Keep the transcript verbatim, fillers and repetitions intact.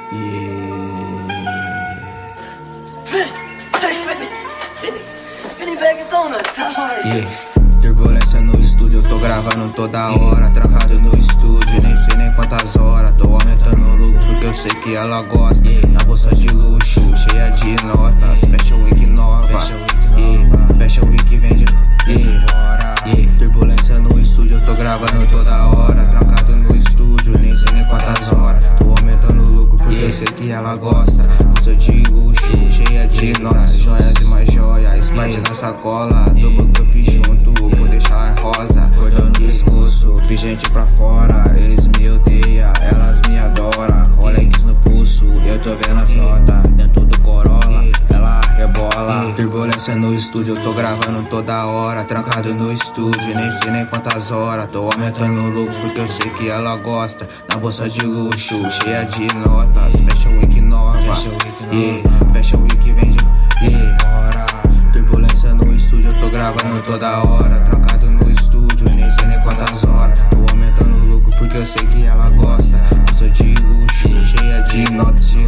Yeah. Turbulência no estúdio, eu tô gravando toda hora. Trancado no estúdio, nem sei nem quantas horas. Tô aumentando o lucro porque eu sei que ela gosta. Na bolsa de luxo, cheia de notas. Fashion Week nova, yeah. Fashion Week vende, yeah. Yeah. Turbulência no estúdio, eu tô gravando toda hora. Trancado no estúdio, nem sei nem quantas horas. Tô aumentando o lucro porque eu sei que ela gosta. Bolsa de luxo, cheia de notas. Joias e mais joias, Sprite na sacola. Double cup junto, vou deixar rosa. Cordão no pescoço, pingente pra fora. Eles me odeiam, elas me adoram. Rolex no pulso, eu tô vendo as notas. Dentro do Corolla, ela rebola. Turbulência no estúdio, eu tô gravando toda hora. Trancado no estúdio, nem sei nem quantas horas. Tô aumentando o lucro porque eu sei que ela gosta. Na bolsa de luxo, cheia de notas. Fashion Week nova, yeah. Fashion Week vende, yeah. Turbulência no estúdio, eu tô gravando toda hora. Trancado no estúdio, nem sei nem quantas horas. Tô aumentando o lucro porque eu sei que ela gosta. Bolsa de luxo, cheia de notas.